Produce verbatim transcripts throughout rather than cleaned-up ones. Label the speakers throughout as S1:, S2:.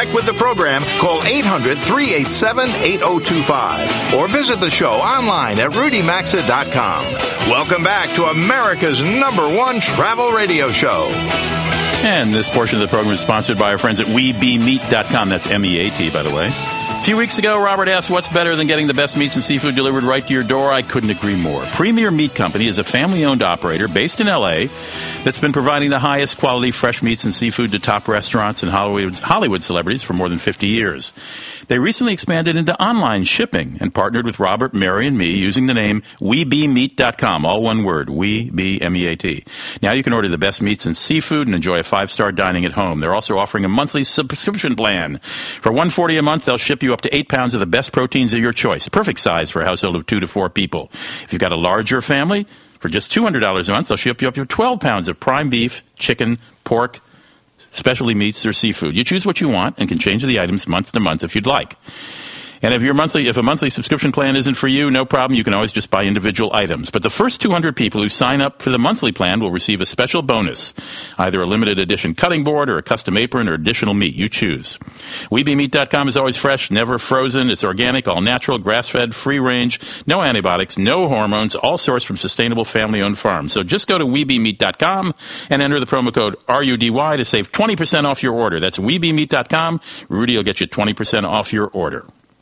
S1: connect with the program, call eight hundred, three eight seven, eight oh two five or visit the show online at rudy maxa dot com. Welcome back to America's number one travel radio show.
S2: And this portion of the program is sponsored by our friends at we be meat dot com. That's M E A T, by the way. A few weeks ago, Robert asked, what's better than getting the best meats and seafood delivered right to your door? I couldn't agree more. Premier Meat Company is a family-owned operator based in L A that's been providing the highest quality fresh meats and seafood to top restaurants and Hollywood, Hollywood celebrities for more than fifty years. They recently expanded into online shipping and partnered with Robert, Mary, and me using the name we be meat dot com, all one word, we be M E A T. Now you can order the best meats and seafood and enjoy a five-star dining at home. They're also offering a monthly subscription plan. For one hundred forty dollars a month, they'll ship you up to eight pounds of the best proteins of your choice. Perfect size for a household of two to four people. If you've got a larger family, for just two hundred dollars a month, they'll ship you up to twelve pounds of prime beef, chicken, pork, specialty meats, or seafood. You choose what you want and can change the items month to month if you'd like. And if your monthly, if a monthly subscription plan isn't for you, no problem. You can always just buy individual items. But the first two hundred people who sign up for the monthly plan will receive a special bonus, either a limited edition cutting board or a custom apron or additional meat. You choose. we be meat dot com is always fresh, never frozen. It's organic, all natural, grass-fed, free range, no antibiotics, no hormones, all sourced from sustainable family-owned farms. So just go to we be meat dot com and enter the promo code R U D Y to save twenty percent off your order. That's we be meat dot com. Rudy will get you twenty percent off your order.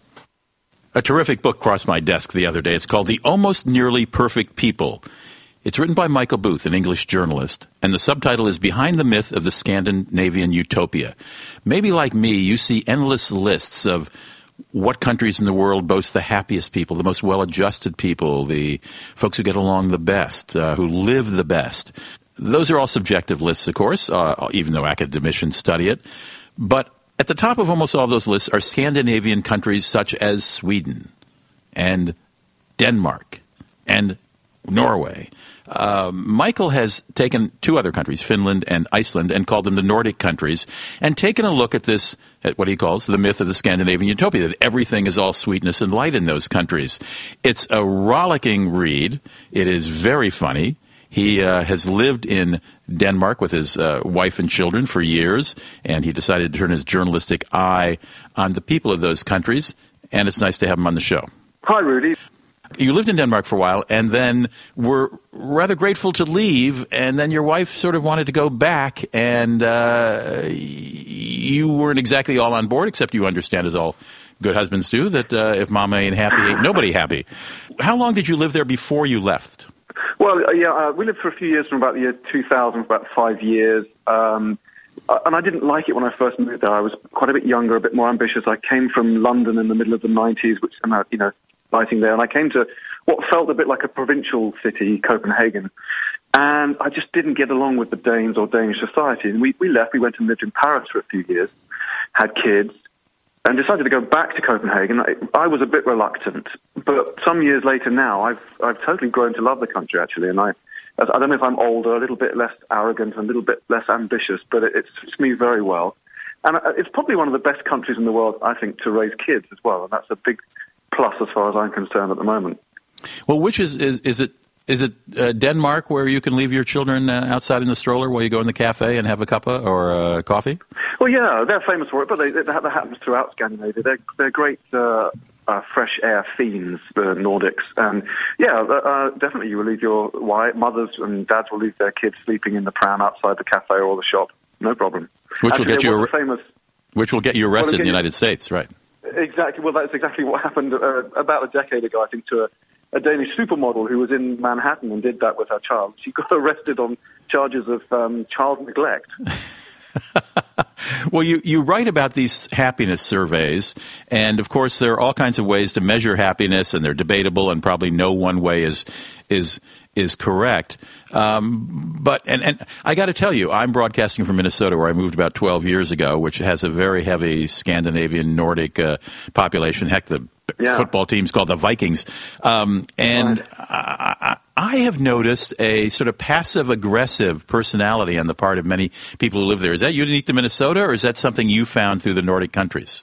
S2: A terrific book crossed my desk the other day. It's called The Almost Nearly Perfect People. It's written by Michael Booth, an English journalist, and the subtitle is Behind the Myth of the Scandinavian Utopia. Maybe like me, you see endless lists of what countries in the world boast the happiest people, the most well-adjusted people, the folks who get along the best, uh, who live the best. Those are all subjective lists, of course, uh, even though academicians study it. But at the top of almost all those lists are Scandinavian countries such as Sweden and Denmark and Norway. Uh, Michael has taken two other countries, Finland and Iceland, and called them the Nordic countries, and taken a look at this, at what he calls the myth of the Scandinavian utopia, that everything is all sweetness and light in those countries. It's a rollicking read. It is very funny. He uh, has lived in Denmark with his uh, wife and children for years, and he decided to turn his journalistic eye on the people of those countries, and it's nice to have him on the show.
S3: Hi, Rudy.
S2: You lived in Denmark for a while, and then were rather grateful to leave, and then your wife sort of wanted to go back, and uh, you weren't exactly all on board, except you understand, as all good husbands do, that uh, if mama ain't happy, ain't nobody happy. How long did you live there before you left?
S3: Well, uh, yeah, uh, we lived for a few years, from about the year two thousand, for about five years. Um, uh, and I didn't like it when I first moved there. I was quite a bit younger, a bit more ambitious. I came from London in the middle of the nineties, which I'm, you know, fighting there. And I came to what felt a bit like a provincial city, Copenhagen. And I just didn't get along with the Danes or Danish society. And we, we left. We went and lived in Paris for a few years, had kids, and decided to go back to Copenhagen. I, I was a bit reluctant, but some years later now, I've I've totally grown to love the country, actually. And I I don't know if I'm older, a little bit less arrogant, a little bit less ambitious, but it, it suits me very well. And it's probably one of the best countries in the world, I think, to raise kids as well. And that's a big plus as far as I'm concerned at the moment.
S2: Well, which is, is, is it Is it uh, Denmark, where you can leave your children uh, outside in the stroller while you go in the cafe and have a cuppa or uh, coffee?
S3: Well, yeah, they're famous for it, but they, that, that happens throughout Scandinavia. They're, they're great uh, uh, fresh air fiends, the Nordics. And, yeah, uh, definitely you will leave your wife, mothers and dads will leave their kids sleeping in the pram outside the cafe or the shop. No problem.
S2: Which
S3: Actually,
S2: will get you ar-
S3: famous,
S2: Which will get you arrested
S3: well,
S2: in the United States, right?
S3: Exactly. Well, that's exactly what happened uh, about a decade ago, I think, to a a Danish supermodel who was in Manhattan and did that with her child. She got arrested on charges of um, child neglect.
S2: Well, you, you write about these happiness surveys, and of course there are all kinds of ways to measure happiness, and they're debatable, and probably no one way is is is correct. Um, but and, and I got to tell you, I'm broadcasting from Minnesota, where I moved about twelve years ago, which has a very heavy Scandinavian Nordic uh, population. Heck, the yeah. football team's called the Vikings. Um, and right. I, I have noticed a sort of passive-aggressive personality on the part of many people who live there. Is that unique to Minnesota, or is that something you found through the Nordic countries?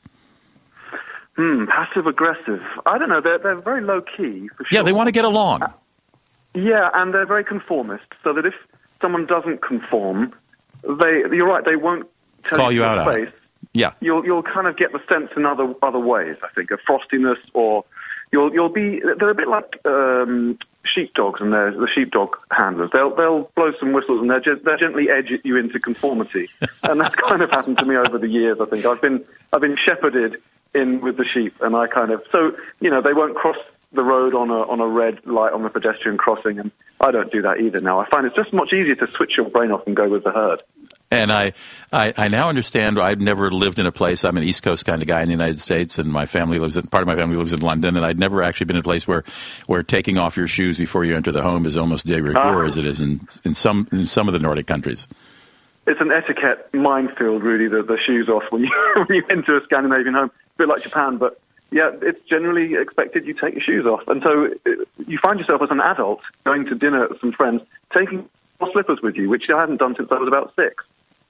S3: Hmm, passive-aggressive. I don't know. They're, they're very low-key, for sure.
S2: Yeah, they want to get along. Uh,
S3: yeah, and they're very conformist, so that if someone doesn't conform, they you're right, they won't tell
S2: Call
S3: you
S2: you
S3: to
S2: out
S3: your face.
S2: Yeah.
S3: You'll you'll kind of get the sense in other other ways, I think, of frostiness, or you'll you'll be they're a bit like um, sheepdogs and they're the sheepdog handlers. They'll they'll blow some whistles and they'll just they'll gently edge you into conformity, and that's kind of happened to me over the years. I think I've been I've been shepherded in with the sheep, and I kind of so you know they won't cross the road on a on a red light on the pedestrian crossing, and I don't do that either now. I find it's just much easier to switch your brain off and go with the herd.
S2: And I, I, I now understand. I've never lived in a place. I'm an East Coast kind of guy in the United States, and my family lives in part of my family lives in London. And I'd never actually been in a place where, where taking off your shoes before you enter the home is almost de rigueur, uh, as it is in in some in some of the Nordic countries.
S3: It's an etiquette minefield, really. The, the shoes off when you when you enter a Scandinavian home, a bit like Japan, but yeah, it's generally expected you take your shoes off. And so it, you find yourself as an adult going to dinner with some friends, taking slippers with you, which I hadn't done since I was about six.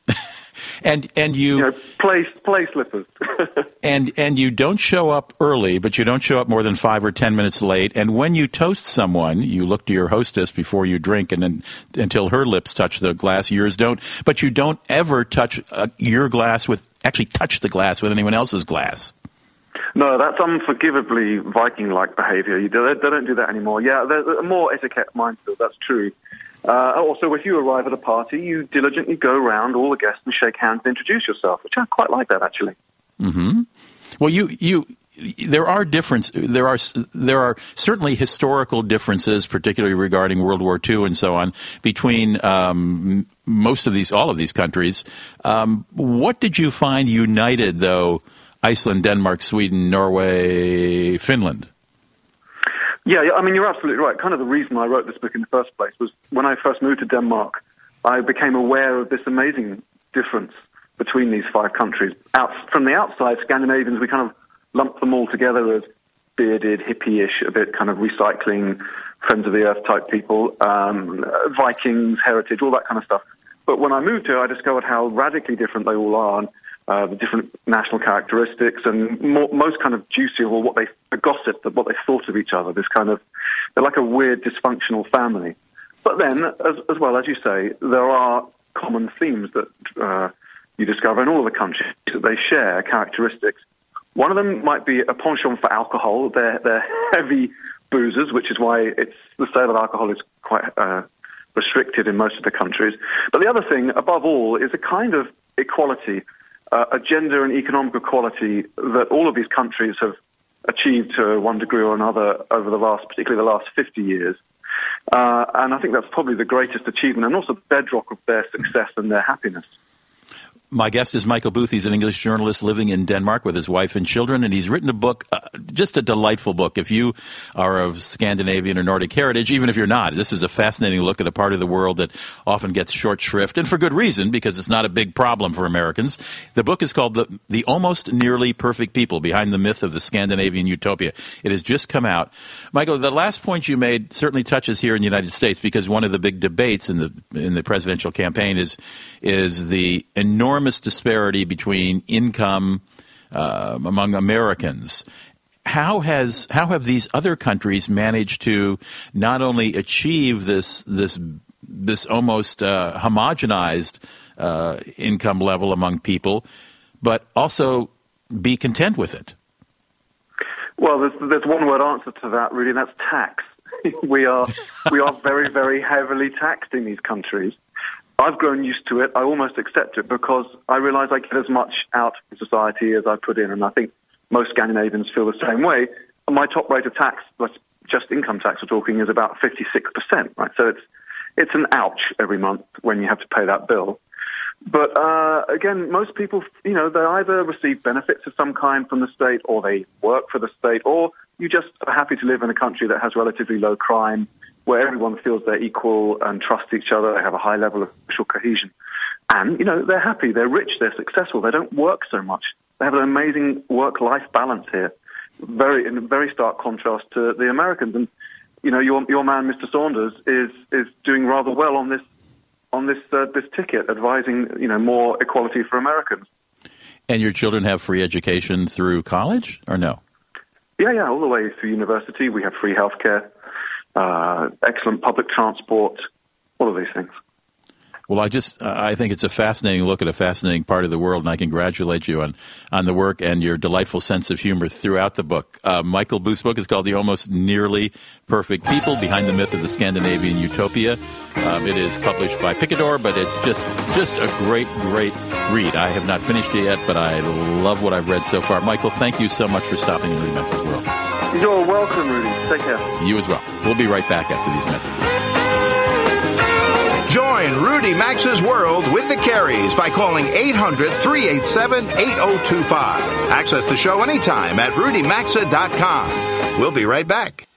S2: And and you,
S3: you know, play play slippers.
S2: and and you don't show up early, but you don't show up more than five or ten minutes late. And when you toast someone, you look to your hostess before you drink, and then until her lips touch the glass, yours don't. But you don't ever touch uh, your glass with actually touch the glass with anyone else's glass.
S3: No, that's unforgivably Viking-like behavior. You do, they don't do that anymore. Yeah, there's a more etiquette minefield. That's true. Uh, also, if you arrive at a party, you diligently go around all the guests and shake hands and introduce yourself, which I quite like that, actually.
S2: Mm-hmm. Well, you, you, there are difference. There are there are certainly historical differences, particularly regarding World War Two and so on, between um, most of these, all of these countries. Um, what did you find united, though, Iceland, Denmark, Sweden, Norway, Finland?
S3: Yeah, I mean, you're absolutely right. Kind of the reason I wrote this book in the first place was when I first moved to Denmark, I became aware of this amazing difference between these five countries. Out, from the outside, Scandinavians, we kind of lump them all together as bearded, hippie-ish, a bit kind of recycling, friends of the earth type people, um, Vikings, heritage, all that kind of stuff. But when I moved here, I discovered how radically different they all are, and Uh, the different national characteristics, and more, most kind of juicy, or what they, the gossip, what they thought of each other. This kind of, they're like a weird dysfunctional family. But then, as, as well, as you say, there are common themes that uh, you discover in all of the countries that they share characteristics. One of them might be a penchant for alcohol. They're, they're heavy boozers, which is why it's the sale of alcohol is quite uh, restricted in most of the countries. But the other thing, above all, is a kind of equality. Uh, a gender and economic equality that all of these countries have achieved to one degree or another over the last, particularly the last fifty years. Uh, and I think that's probably the greatest achievement and also the bedrock of their success and their happiness.
S2: My guest is Michael Booth. He's an English journalist living in Denmark with his wife and children, and he's written a book, uh, just a delightful book. If you are of Scandinavian or Nordic heritage, even if you're not, this is a fascinating look at a part of the world that often gets short shrift, and for good reason, because it's not a big problem for Americans. The book is called The, the Almost Nearly Perfect People, Behind the Myth of the Scandinavian Utopia. It has just come out. Michael, the last point you made certainly touches here in the United States, because one of the big debates in the in the presidential campaign is is the enormous disparity between income uh, among Americans. How has how have these other countries managed to not only achieve this this this almost uh, homogenized uh, income level among people, but also be content with it?
S3: Well, there's there's one word answer to that, really, and that's tax. we are we are very very heavily taxed in these countries. I've grown used to it. I almost accept it because I realize I get as much out of society as I put in, and I think most Scandinavians feel the same way. My top rate of tax, just income tax we're talking, is about fifty-six percent, right? So it's it's an ouch every month when you have to pay that bill. But uh, again, most people, you know, they either receive benefits of some kind from the state, or they work for the state, or you just are happy to live in a country that has relatively low crime, where everyone feels they're equal and trust each other. They have a high level of social cohesion. And, you know, they're happy, they're rich, they're successful, they don't work so much. They have an amazing work-life balance here, very in very stark contrast to the Americans. And, you know, your your man, Mister Saunders, is is doing rather well on this on this uh, this ticket, advising, you know, more equality for Americans.
S2: And your children have free education through college, or no?
S3: Yeah, yeah, all the way through university. We have free healthcare. Uh, excellent public transport, all of these things.
S2: Well, I just uh, I think it's a fascinating look at a fascinating part of the world, and I congratulate you on, on the work and your delightful sense of humor throughout the book. Uh, Michael Booth's book is called The Almost Nearly Perfect People, Behind the Myth of the Scandinavian Utopia. Um, it is published by Picador, but it's just just a great, great read. I have not finished it yet, but I love what I've read so far. Michael, thank you so much for stopping in Rudy Maxa's World.
S3: You're welcome, Rudy. Take care.
S2: You as well. We'll be right back after these messages.
S1: Join Rudy Maxa's World with the Careys by calling eight hundred, three eight seven, eight oh two five. Access the show anytime at rudy maxa dot com. We'll be right back.